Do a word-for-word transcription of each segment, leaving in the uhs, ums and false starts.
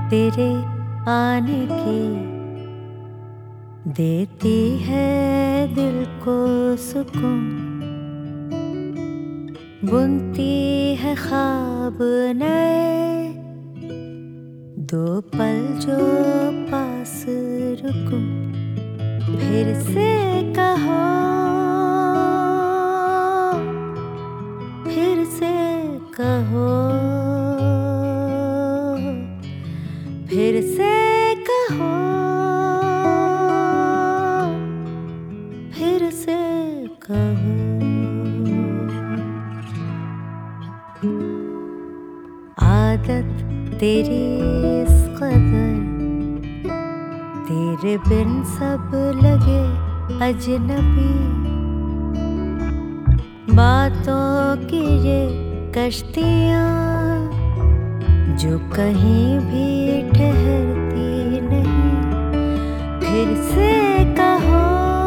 तेरे आने की देती है दिल को सुकून, बुनती है ख्वाब नए, दो पल जो पास रुकूं, फिर से कहो, फिर से कहो, फिर से कहो, फिर से कहो। आदत तेरी इस कदर, तेरे बिन सब लगे अजनबी, बातों की ये कश्तियाँ जो कहीं भी ठहरती नहीं, फिर से कहो,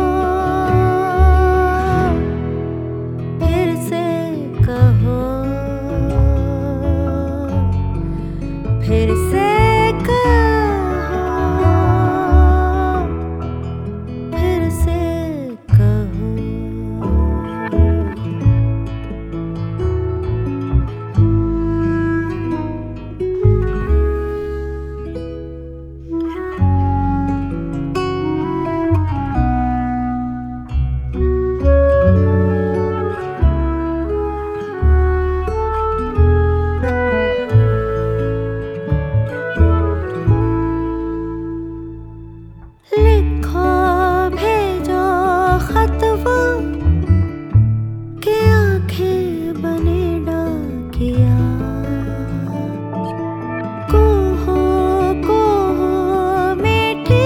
फिर से कहो, फिर से कहो, फिर से कहो। लिखो भेजो खत वो कि आंखें बने डाकिया, कोहो कोहो मीठी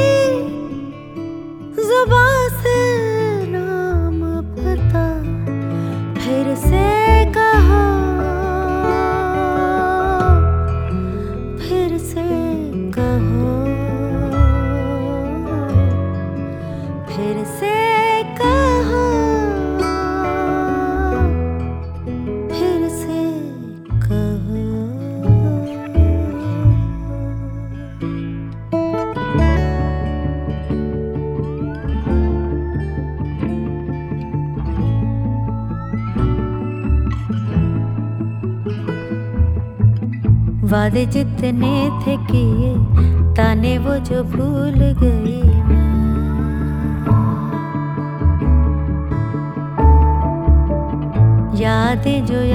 जुबां से नाम पता, फिर से कहो, फिर से कहो, फिर से कहो, फिर से कहो। वादे जितने थे किए, ताने वो जो भूल गई मैं, यादें जो